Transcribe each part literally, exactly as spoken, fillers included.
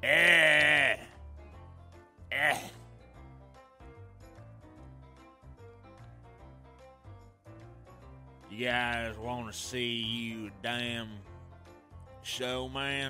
Eh. Eh. You guys want to see you damn show, man?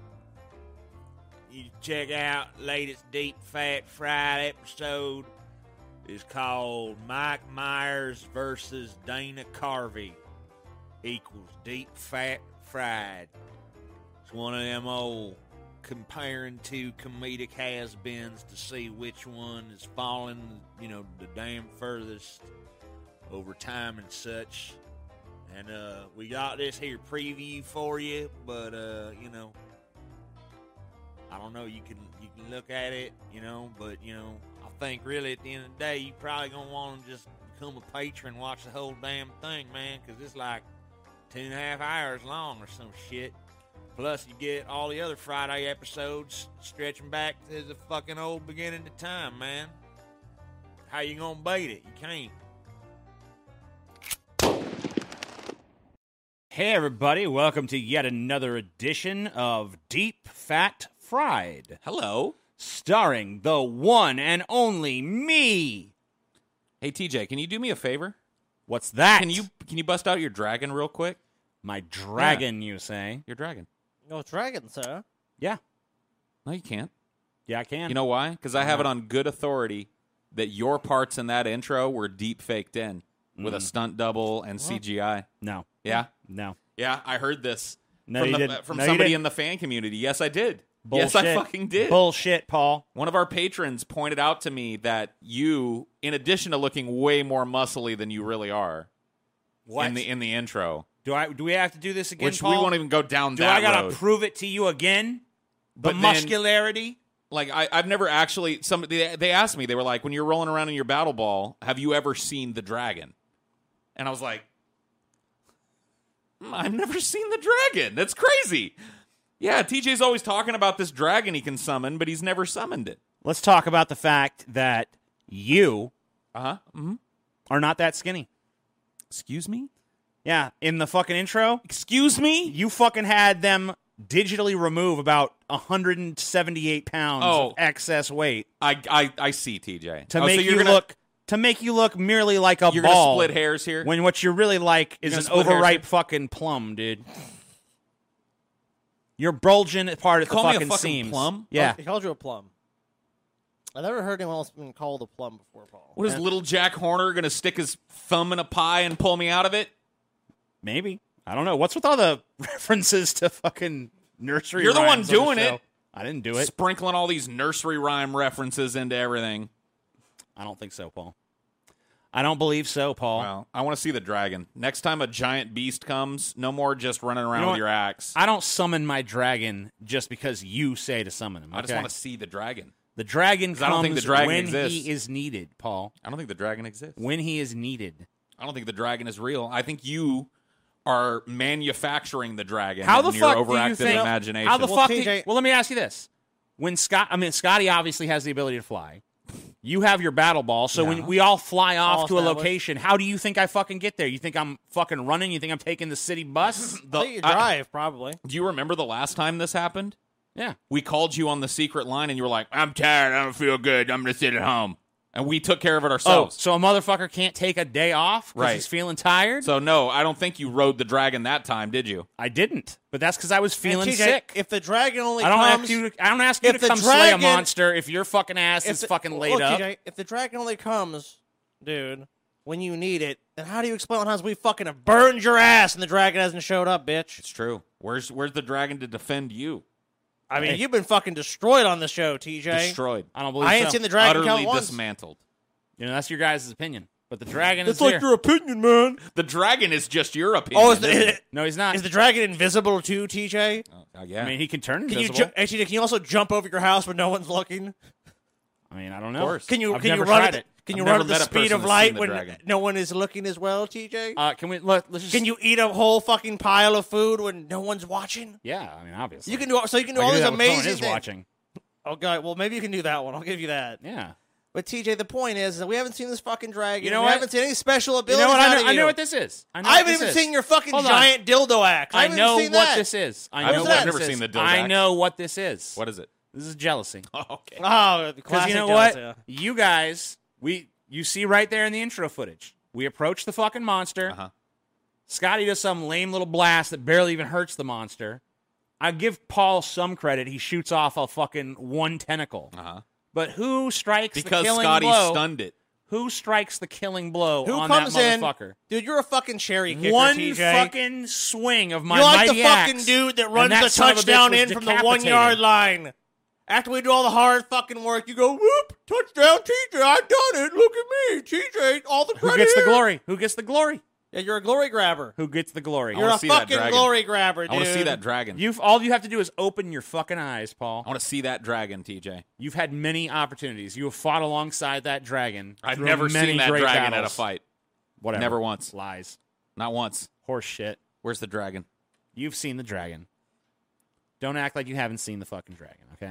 You check out latest Deep Fat Fried episode. It's called Mike Myers versus Dana Carvey equals Deep Fat Fried. It's one of them old comparing two comedic has-beens to see which one is falling, you know, the damn furthest over time and such. And uh, we got this here preview for you, but uh, you know, I don't know. You can you can look at it, you know, but you know, I think really at the end of the day, you probably gonna want to just become a patron, and watch the whole damn thing, man, because it's like two and a half hours long or some shit. Plus, you get all the other Friday episodes stretching back to the fucking old beginning of time, man. How you gonna beat it? You can't. Hey, everybody. Welcome to yet another edition of Deep Fat Fried. Hello. Starring the one and only me. Hey, T J, can you do me a favor? What's that? Can you can you bust out your dragon real quick? My dragon, yeah. You say? Your dragon. No dragon, sir. Yeah. No, you can't. Yeah, I can. You know why? Because I have it on good authority that your parts in that intro were deep faked in mm. with a stunt double and C G I. No. Yeah? No. Yeah, I heard this no, from, you the, didn't. from no, somebody you in the fan community. Yes, I did. Bullshit. Yes, I fucking did. Bullshit, Paul. One of our patrons pointed out to me that you, in addition to looking way more muscly than you really are what? in the in the intro. Do I? Do we have to do this again, Which Paul? we won't even go down do that I gotta road. prove it to you again? The But then- muscularity? Like, I, I've never actually... Somebody, they, they asked me, they were like, when you're rolling around in your battle ball, have you ever seen the dragon? And I was like, "Hmm, I've never seen the dragon. That's crazy. Yeah, T J's always talking about this dragon he can summon, but he's never summoned it. Let's talk about the fact that you Uh-huh. Mm-hmm. are not that skinny. Excuse me? Yeah, in the fucking intro, Excuse me? you fucking had them digitally remove about one hundred seventy-eight pounds Oh. of excess weight I, I, I see, T J. to Oh, make so you're you gonna, look to make you look merely like a You're ball. going to split hairs here? When what you're really like is You're an gonna split hairs overripe here? fucking plum, dude. You're bulging part of the Call me a fucking fucking seams. plum? Yeah. He called you a plum. I never heard anyone else been called a plum before, Paul. What is Yeah. little Jack Horner going to stick his thumb in a pie and pull me out of it? Maybe. I don't know. What's with all the references to fucking nursery You're the one rhymes on the doing show? it. I didn't do it. Sprinkling all these nursery rhyme references into everything. I don't think so, Paul. I don't believe so, Paul. Well, I want to see the dragon. Next time a giant beast comes, no more just running around You know with what? your axe. I don't summon my dragon just because you say to summon him. I just okay? want to see the dragon. The dragon 'Cause comes I don't think the dragon when exists. he is needed, Paul. I don't think the dragon exists. When he is needed. I don't think the dragon is real. I think you are manufacturing the dragon How the in fuck your do you overactive think? imagination. How the Well, fuck? T do- J well, let me ask you this: When Scott, I mean, Scotty obviously has the ability to fly. You have your battle ball, so Yeah. when we all fly off All to a established. location, how do you think I fucking get there? You think I'm fucking running? You think I'm taking the city bus? The- I think you I- drive, probably. do you remember the last time this happened? Yeah. We called you on the secret line, and you were like, I'm tired. I don't feel good. I'm going to sit at home. And we took care of it Oh, ourselves. so a motherfucker can't take a day off because Right. he's feeling tired? So, no, I don't think you rode the dragon that time, did you? I didn't, but that's because I was feeling And T J, sick. If the dragon only I don't comes, ask you. To, I don't ask you if to the come slay a dragon- monster if your fucking ass if is the- fucking laid look, up. T J, if the dragon only comes, dude, when you need it, then how do you explain how we fucking have burned your ass and the dragon hasn't showed up, bitch? It's true. Where's Where's the dragon to defend you? I mean, Hey. you've been fucking destroyed on the show, T J. Destroyed. I don't believe I ain't so. seen the dragon Utterly count once. dismantled. You know, that's your guys' opinion, but the dragon That's is like there. your opinion, man. The dragon is just your opinion. Oh, is isn't the, it? No, he's not. is the dragon invisible too, T J? Oh, uh, yeah. I mean, he can turn Can you invisible. ju- hey, T J, can you also jump over your house when no one's looking? I mean, I don't know. Of course. Can you I've can you never run tried at the, it. can I've you never run at the met a speed person of that's light seen the when dragon. no one is looking as well, T J? Uh, can we let, let's just? Can you eat a whole fucking pile of food when no one's watching? Yeah, I mean, obviously. You can do so. You can do I all can these that when someone amazing is things. watching. Okay, well maybe you can do that one. I'll give you that. Yeah. But T J, the point is that we haven't seen this fucking dragon. You know we what? haven't seen any special You abilities. know what? I out know, of I you. know what this is. I, know I what haven't this even is. seen your fucking Hold on. giant dildo axe. I, I haven't know even seen what that. this is. I I've know never what this seen is. the dildo I axe. know what this is. What is it? This is jealousy. Okay. Oh, the Because classic you know jealousy. what? You guys, we you see right there in the intro footage. We approach the fucking monster. Uh-huh. Scotty does some lame little blast that barely even hurts the monster. I give Paul some credit. He shoots off a fucking one tentacle. Uh-huh. But who strikes Because the killing Scotty blow? stunned it. Who strikes the killing blow Who on comes that in? motherfucker? Dude, you're a fucking cherry kicker, One T J. fucking swing of my You're like mighty the fucking axe, dude that and runs that the son of a bitch touchdown was in from the decapitated. one-yard line. After we do all the hard fucking work, you go, whoop, touchdown, T J, I done it. Look at me, T J, all the credit. Who gets the here." glory? Who gets the glory? Yeah, you're a glory grabber. Who gets the glory? You're wanna a see that fucking dragon. glory grabber, dude. I want to see that dragon. You've all you have to do is open your fucking eyes, Paul. I want to see that dragon, T J. You've had many opportunities. You have fought alongside that dragon. I've through never many seen that great dragon battles. at a fight. Whatever. Never once. Lies. Not once. Horse shit. Where's the dragon? You've seen the dragon. Don't act like you haven't seen the fucking dragon, okay?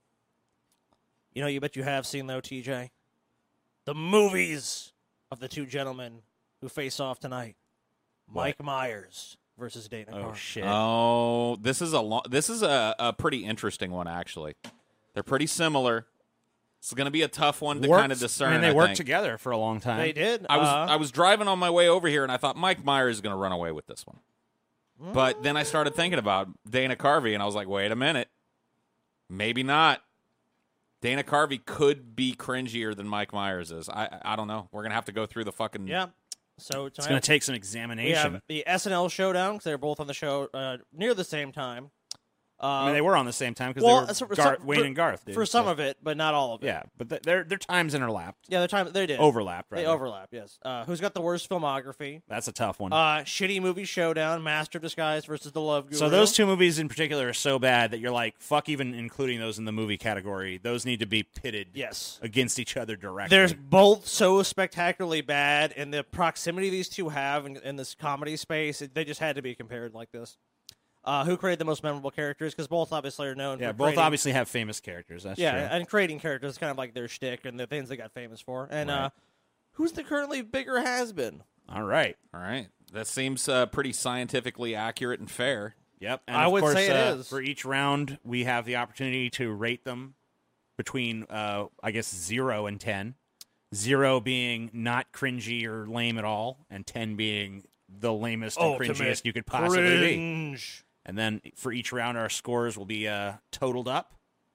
You know, you bet you have seen, though, T J. The movies of the two gentlemen who face off tonight. Mike Myers versus Dana Oh Carvey. shit. Oh, this is a long, this is a, a pretty interesting one actually. They're pretty similar. It's going to be a tough one to Worked- kind of discern. I mean, they I worked think. together for a long time. They did. I was uh, I was driving on my way over here and I thought Mike Myers is going to run away with this one. But then I started thinking about Dana Carvey and I was like, wait a minute, maybe not. Dana Carvey could be cringier than Mike Myers is. I I don't know. We're gonna have to go through the fucking. Yeah. So It's going tonight to take some we examination. have the S N L showdown because they were both on the show uh, near the same time. Uh, I mean, they were on the same time because well, they were so- for Gar- some- Wayne for- and Garth. Dude, for some so- of it, but not all of it. Yeah, but th- their their times interlapped. Yeah, their time they did Overlapped, right? They overlap. Yes. Uh, who's got the worst filmography? That's a tough one. Uh, shitty movie showdown, Master of Disguise versus The Love Guru. So those two movies in particular are so bad that you're like, fuck even including those in the movie category. Those need to be pitted Yes. against each other directly. They're both so spectacularly bad, and the proximity these two have in, in this comedy space, it, they just had to be compared like this. Uh, who created the most memorable characters? Because both obviously are known. yeah, for both creating, obviously have famous characters. That's yeah, true. and creating characters is kind of like their shtick and the things they got famous for. And Right. uh, who's the currently bigger has been? All right. All right, that seems uh, pretty scientifically accurate and fair. Yep. And I of would course, say it uh, is. For each round, we have the opportunity to rate them between, uh, I guess, zero and ten. Zero being not cringy or lame at all, and ten being the lamest and Ultimate cringiest you could possibly be. cringe. And then for each round, our scores will be uh, totaled up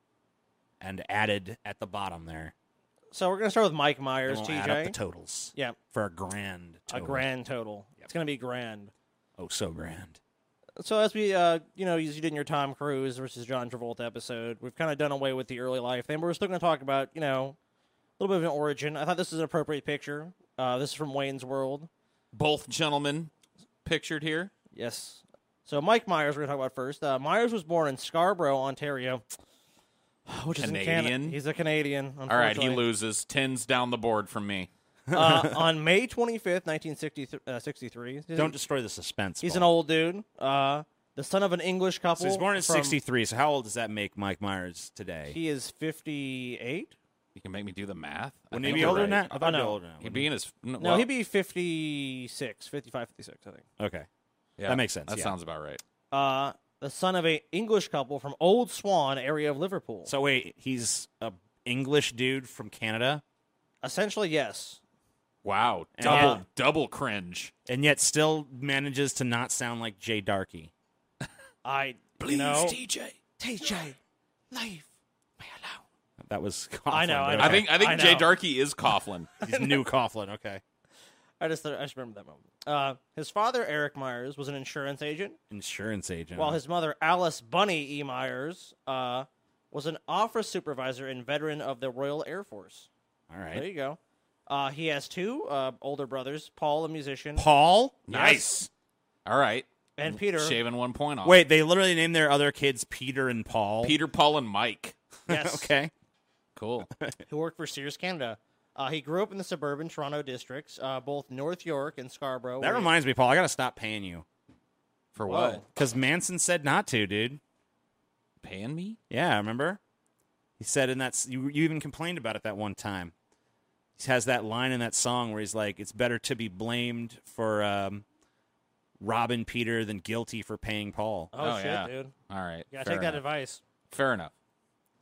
and added at the bottom there. So we're gonna start with Mike Then Myers, we'll T add up the J. totals Yeah, for a grand a total. grand total. It's gonna be grand. Oh, so grand. So as we, uh, you know, as you did in your Tom Cruise versus John Travolta episode, we've kind of done away with the early life thing, but we're still going to talk about, you know, a little bit of an origin. I thought this is an appropriate picture. Uh, this is from Wayne's World. Both gentlemen pictured here. Yes. So Mike Myers, we're going to talk about first. Uh, Myers was born in Scarborough, Ontario, which is in Canada. Canadian? He's a Canadian. All right, he unfortunately. loses. Tens down the board from me. uh, on May twenty-fifth, nineteen sixty-three. Don't destroy the suspense. He's Paul. an old dude. Uh, the son of an English couple. So he's born in from- sixty-three. So how old does that make Mike Myers today? He is fifty-eight. You can make me do the math. I Wouldn't he think be you're older right. than that? I thought Oh, he'd be no. older than that. He'd wouldn't be in his. No, No, well, he'd be fifty-six, fifty-five, fifty-six, I think. Okay. yeah, that makes sense, That yeah. sounds about right. Uh, the son of a English couple from Old Swan area of Liverpool. So wait, he's a English dude from Canada, Essentially, yes. Wow, And double yeah. double cringe. and yet still manages to not sound like Jay Darkey. I, you know, T J. T J, leave me alone. That was Coughlin. I know, I but know. I okay. think I think I Jay know. Darkey is Coughlin. He's new Coughlin. Okay. I just, I just remember that moment. Uh, his father, Eric Myers, was an insurance agent, Insurance agent. while his mother, Alice Bunny E. Myers, uh, was an office supervisor and veteran of the Royal Air Force. All There right. you go. Uh, he has two uh, older brothers, Paul, a musician, Paul. Nice. All right, and Peter. shaving one point off. Wait, they literally named their other kids Peter and Paul. Peter, Paul, and Mike. Yes. Okay. Cool. Who worked for Sears Canada. Uh, he grew up in the suburban Toronto districts, uh, both North York and Scarborough. That where- reminds me, Paul. I gotta stop paying you For Whoa. what? because Manson said not to, dude. Paying me? Yeah, remember? He said in that s- you, you even complained about it that one time. He has that line in that song where he's like, "It's better to be blamed for um, robbing Peter than guilty for paying Paul." Oh, Oh, shit, yeah. dude. All right. You gotta fair take that enough. advice. Fair enough.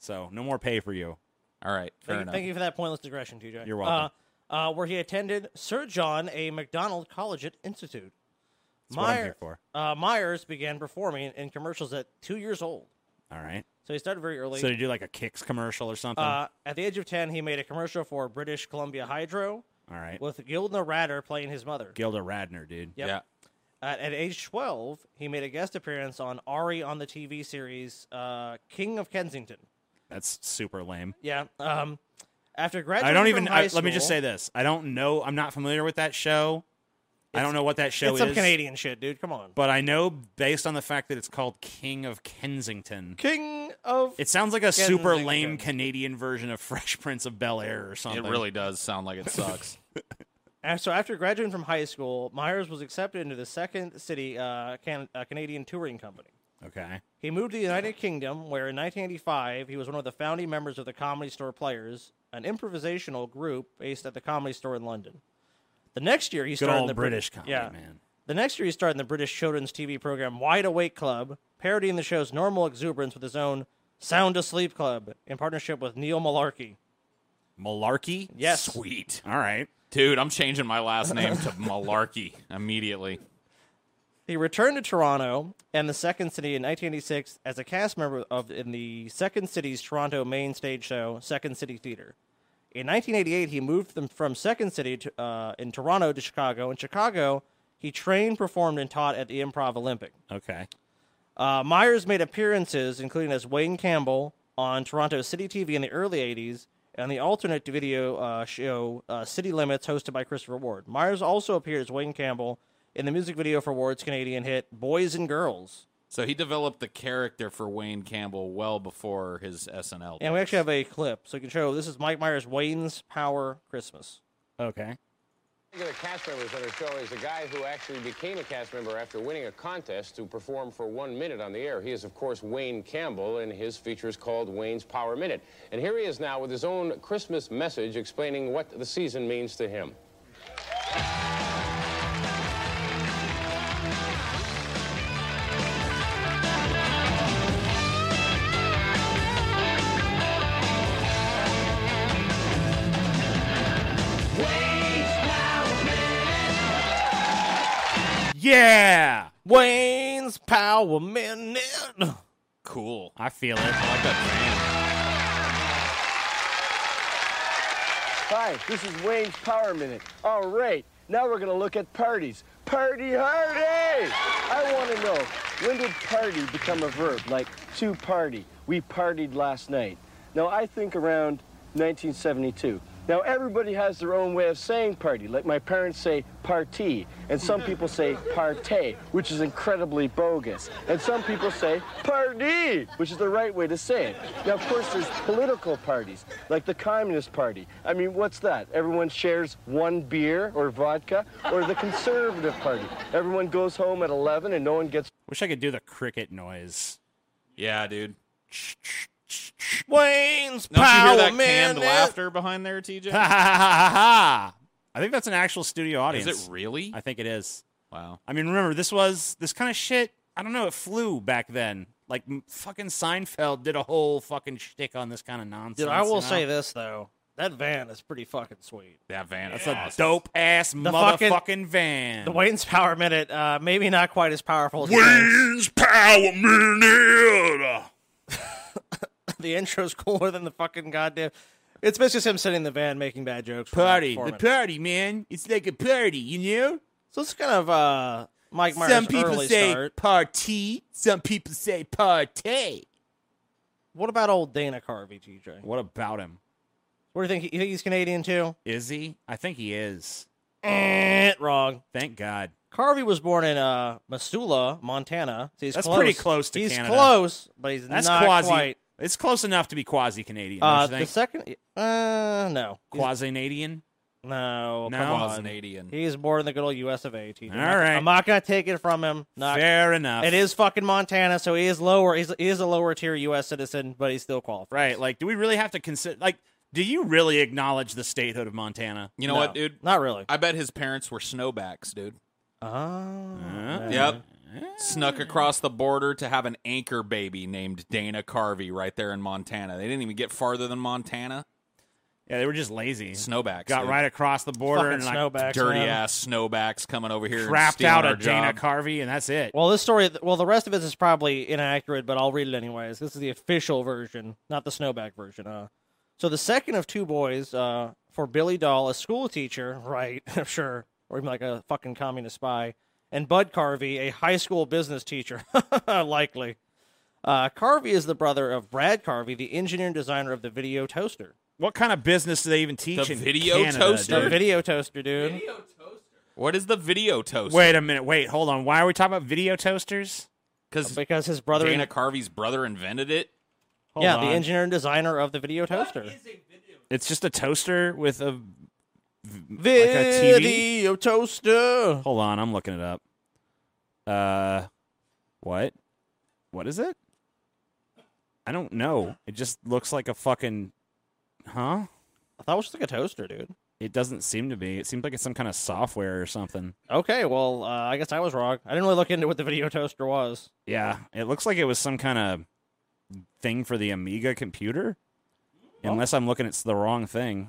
So no more pay for you. All right, fair Thank, enough. thank you for that pointless digression, T J. You're welcome. Uh, uh, where he attended Sir John A. Macdonald Collegiate Institute. That's what I'm here for. Uh, Myers began performing in commercials at two years old. All right. So he started very early. So to do like a Kicks commercial or something? uh, at the age of ten, he made a commercial for British Columbia Hydro All right. with Gilda Radner playing his mother. Gilda Radner, dude. Yep. Yeah. Uh, at age twelve, he made a guest appearance on Ari on the T V series uh, King of Kensington. That's super lame. Yeah. Um, after graduating I don't even. from high I, school, let me just say this. I don't know. I'm not familiar with that show. I don't know what that show it's is. some Canadian shit, dude. Come on. But I know based on the fact that it's called King of Kensington. King of It sounds like a super Kensington. lame Canadian version of Fresh Prince of Bel-Air or something. It really does sound like it sucks. And so after graduating from high school, Myers was accepted into the Second City uh, Can- uh, Canadian Touring Company. Okay. He moved to the United Kingdom, where in nineteen eighty-five he was one of the founding members of the Comedy Store Players, an improvisational group based at the Comedy Store in London. The next year he Good started in old the British Brit- comedy, yeah. man. The next year he started in the British children's T V program Wide Awake Club, parodying the show's normal exuberance with his own Sound Asleep Club in partnership with Neil Malarkey. Malarkey? Yes. Sweet. All right. Dude, I'm changing my last name to Malarkey immediately. He returned to Toronto and the Second City in nineteen eighty-six as a cast member of in the Second City's Toronto main stage show, Second City Theatre. In nineteen eighty-eight, he moved them from Second City to, uh, in Toronto to Chicago. In Chicago, he trained, performed, and taught at the Improv Olympic. Okay. Uh, Myers made appearances, including as Wayne Campbell on Toronto City T V in the early eighties, and the alternate video uh, show uh, City Limits, hosted by Christopher Ward. Myers also appeared as Wayne Campbell in the music video for Ward's Canadian hit Boys and Girls. So he developed the character for Wayne Campbell well before his S N L. And we actually have a clip, so you can show this is Mike Myers' Wayne's Power Christmas. Okay. One of the cast members on our show is a guy who actually became a cast member after winning a contest to perform for one minute on the air. He is, of course, Wayne Campbell, and his feature is called Wayne's Power Minute. And here he is now with his own Christmas message explaining what the season means to him. Yeah. Wayne's Power Minute. Cool. I feel it. I like that Hi, this is Wayne's Power Minute. All right, now we're gonna look at parties. Party hardy! I want to know, when did party become a verb? Like, to party. We partied last night. Now, I think around nineteen seventy-two. Now, everybody has their own way of saying party. Like my parents say party, and some people say partay, which is incredibly bogus. And some people say party, which is the right way to say it. Now, of course, there's political parties, like the Communist Party. I mean, what's that? Everyone shares one beer or vodka? Or the Conservative Party? Everyone goes home at eleven and no one gets... Wish I could do the cricket noise. Yeah, dude. Wayne's Don't you Power hear that Minute. canned laughter behind there, T J? Ha ha ha ha ha! I think that's an actual studio audience. Is it really? I think it is. Wow. I mean, remember, this was this kind of shit. I don't know. It flew back then. Like m- fucking Seinfeld did a whole fucking shtick on this kind of nonsense. Dude, I will you know? say this, though. That van is pretty fucking sweet. That van. That's is a awesome. dope ass fucking- motherfucking van. The Wayne's Power Minute, uh, maybe not quite as powerful as the Wayne's Power Minute. The intro's cooler than the fucking goddamn... It's basically just him sitting in the van making bad jokes. for Party, four the minutes. party, man. It's like a party, you know. So it's kind of uh, Mike Myers' Some people early say start. party. Some people say party. What about old Dana Carvey, T J? What about him? What do you think? You think he's Canadian too? Is he? I think he is. Eh, wrong. Thank God. Carvey was born in uh, Missoula, Montana. So he's That's close. pretty close to he's Canada. close, but he's That's not quasi. quite. It's close enough to be quasi-Canadian. Uh, don't you the think? second, uh, no, He's- Quasi-Canadian. no, No? come on. Canadian. He's born in the good old U S of A. T J. All I'm not- right. I'm not gonna take it from him. Not, Fair enough. It is fucking Montana, so he is lower. He's, he is a lower tier U S citizen, but he's still qualified. Right. Like, do we really have to consider? Like, do you really acknowledge the statehood of Montana? You know No, what, dude? Not really. I bet his parents were snowbacks, dude. Oh, Uh, Yep. snuck across the border to have an anchor baby named Dana Carvey right there in Montana. They didn't even get farther than Montana. Yeah, they were just lazy. Snowbacks. Got dude. right across the border Fucking and like snowbacks, Dirty man. ass snowbacks coming over here and crapped stealing out our a Dana job. Carvey, and that's it. Well, this story, well, the rest of it is probably inaccurate, but I'll read it anyways. This is the official version, not the snowback version. Uh, so the second of two boys, uh, for Billy Dahl, a school teacher, right, sure, or even like a fucking communist spy, and Bud Carvey, a high school business teacher, likely. Uh, Carvey is the brother of Brad Carvey, the engineer and designer of the video toaster. What kind of business do they even teach The in video Canada, toaster? The dude? video toaster, dude. What is the video toaster? Wait a minute. Wait, hold on. Why are we talking about video toasters? Because Because his brother, Dana Carvey's brother invented it. Hold yeah, on. the engineer and designer of the video toaster. It's just a toaster with a like a T V. Video toaster. Hold on, I'm looking it up. Uh, what? What is it? I don't know. It just looks like a fucking. Huh? I thought it was just like a toaster, dude. It doesn't seem to be. It seems like it's some kind of software or something. Okay, well, uh, I guess I was wrong. I didn't really look into what the video toaster was. Yeah, it looks like it was some kind of thing for the Amiga computer. Unless I'm looking at the wrong thing.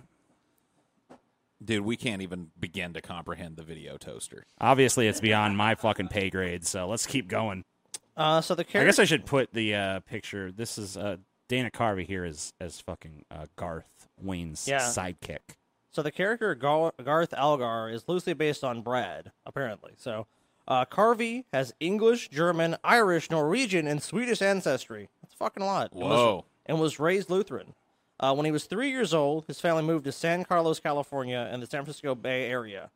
Dude, we can't even begin to comprehend the video toaster. Obviously, it's beyond my fucking pay grade, so let's keep going. Uh, so the I character. guess I should put the uh, picture. This is uh, Dana Carvey here as, as fucking uh, Garth Wayne's Yeah. sidekick. So the character Gar- Garth Algar is loosely based on Brad, apparently. So uh, Carvey has English, German, Irish, Norwegian, and Swedish ancestry. That's fucking a lot. And was- Whoa. And was raised Lutheran. Uh, when he was three years old, his family moved to San Carlos, California, in the San Francisco Bay Area.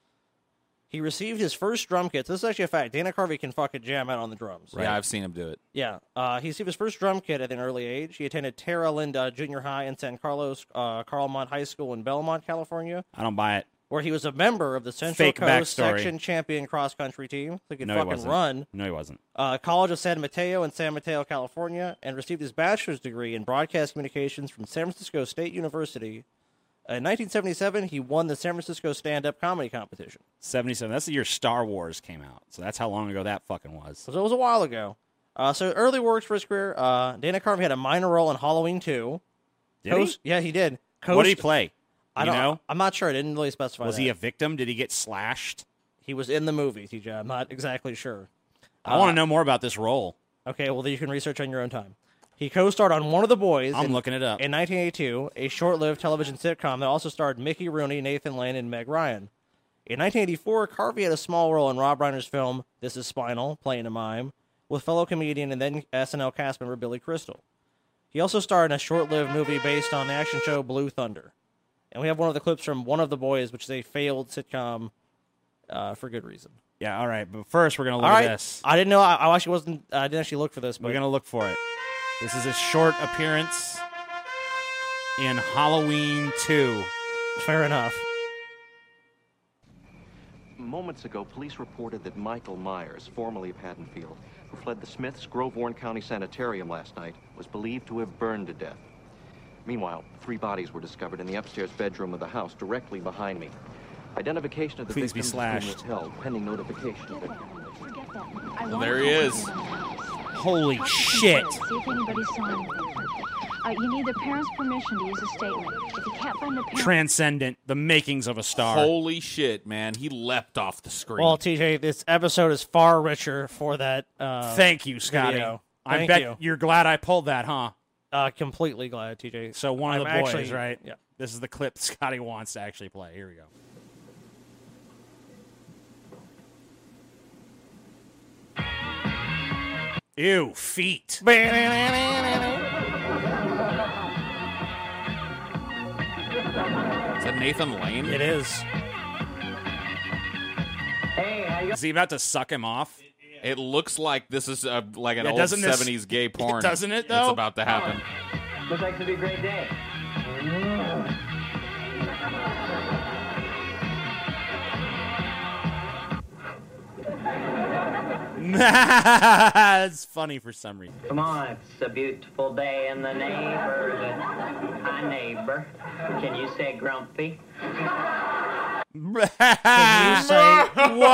He received his first drum kit. This is actually a fact. Dana Carvey can fucking jam out on the drums. Yeah, I've seen him do it. Yeah. Uh, he received his first drum kit at an early age. He attended Terra Linda Junior High in San Carlos, uh, Carlmont High School in Belmont, California, I don't buy it. where he was a member of the Central Fake Coast backstory. Section Champion cross country team. So he could No, he fucking wasn't. run. No, he wasn't. Uh, College of San Mateo in San Mateo, California, and received his bachelor's degree in broadcast communications from San Francisco State University. In nineteen seventy-seven, he won the San Francisco stand-up comedy competition. seventy-seven. That's the year Star Wars came out. So that's how long ago that fucking was. So it was a while ago. Uh, so early works for his career. Uh, Dana Carvey had a minor role in Halloween two. Did Coast- Yeah, he did. Coast- What did he play? I You don't know? I'm not sure. I didn't really specify. Was that. he a victim? Did he get slashed? He was in the movie, T J. I'm not exactly sure. I want to know more about this role. Okay, well, then you can research on your own time. He co-starred on One of the Boys. I'm in, looking it up. In nineteen eighty-two, a short-lived television sitcom that also starred Mickey Rooney, Nathan Lane, and Meg Ryan. In nineteen eighty-four, Carvey had a small role in Rob Reiner's film This Is Spinal, playing a mime, with fellow comedian and then S N L cast member Billy Crystal. He also starred in a short-lived movie based on the action show Blue Thunder. And we have one of the clips from One of the Boys, which is a failed sitcom uh, for good reason. Yeah, all right. But first, we're going to look All right, at this. I didn't know. I, I actually wasn't. I didn't actually look for this, but We're going to look for it. This is a short appearance in Halloween two. fair enough. Moments ago, police reported that Michael Myers, formerly of Haddonfield, who fled the Smiths Grove Warren County Sanitarium last night, was believed to have burned to death. Meanwhile, three bodies were discovered in the upstairs bedroom of the house, directly behind me. Identification of the Please be victims slashed. was held, pending notification of it. Well, there he is. Holy shit. See if anybody saw anything. Uh, you need the parents' permission to use a statement. If you can't find the parents... Transcendent. The makings of a star. Holy shit, man. He leapt off the screen. Well, T J, this episode is far richer for that. Uh, Thank you, Scotty. video. I Thank bet you. you're glad I pulled that, huh? uh, completely glad, T J. So one of I'm the boys, actually- right? Yeah. This is the clip Scotty wants to actually play. Here we go. Ew, feet. is that Nathan Lane? It is. Is he about to suck him off? It looks like this is a, like an Yeah, old doesn't this- seventies gay porn. doesn't it, That's though? about to happen. Looks like it's gonna be a great day. That's funny for some reason. Come on, it's a beautiful day in the neighborhood. Hi, neighbor. Can you say grumpy? Can you say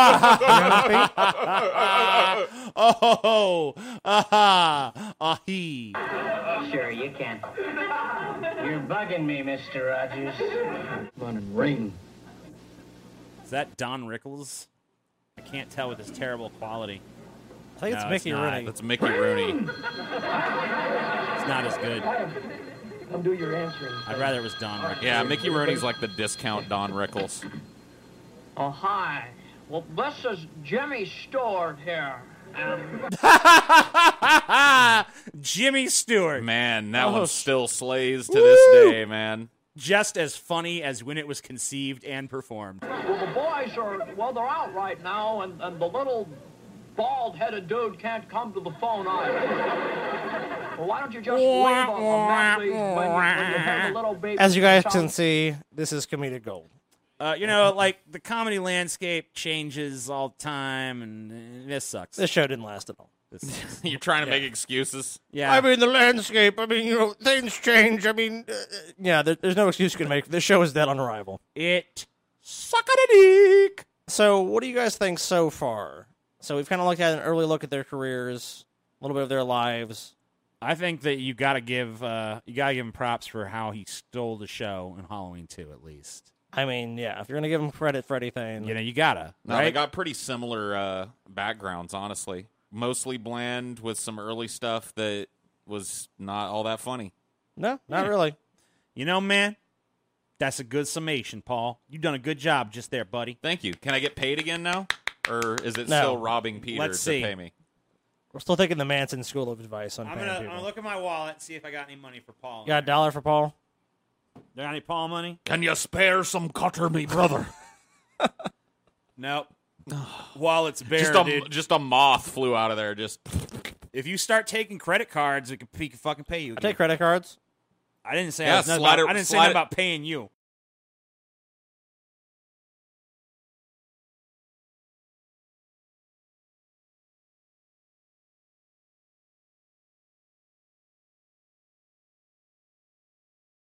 Oh, aha, ahi. Sure, you can. You're bugging me, Mister Rogers. Running ring. Is that Don Rickles? I can't tell with his terrible quality. I think it's No, Mickey it's not. Rooney. That's Mickey Rooney. It's not as good. Come do your answering. I'd rather it was Don Rickles. Yeah, Mickey Rooney's like the discount Don Rickles. Oh, hi. Well, this is Jimmy Stewart here. Um, Jimmy Stewart. Man, that Oh, one still slays to this day, man. Just as funny as when it was conceived and performed. well, the boys are, well, they're out right now, and, and the little bald-headed dude can't come to the phone either. Well, why don't you just leave a, a message when you, when you have the little baby? As you guys can sound- see, this is comedic gold. Uh, you know, like the comedy landscape changes all the time, and uh, this sucks. This show didn't last at all. This sucks. You're trying to make excuses. Yeah. I mean, the landscape. I mean, you know, things change. I mean, uh, yeah, there, there's no excuse you can make. This show is dead on arrival. It suck a dick. So, what do you guys think so far? So, we've kind of looked at an early look at their careers, a little bit of their lives. I think that you got to give uh, you got to give him props for how he stole the show in Halloween two, at least. I mean, yeah, if you're gonna give him credit for anything, You know, you gotta. No, right? they got pretty similar uh, backgrounds, honestly. Mostly bland with some early stuff that was not all that funny. no, not Yeah. really. You know, man, that's a good summation, Paul. You've done a good job just there, buddy. Thank you. Can I get paid again now? Or is it No. still robbing Peter Let's to see. pay me? We're still taking the Manson School of Advice on I'm paying gonna, I'm people. gonna look at my wallet and see if I got any money for Paul. You got a dollar for Paul? Got any Paul money? Can you spare some cutter, me brother? Nope. Wallet's bare, just, a, dude. just a moth flew out of there. Just If you start taking credit cards, it could, he could fucking pay you. I again. take credit cards. I didn't say Yeah, I was nothing slide about, it- I didn't say slide nothing it- about paying you.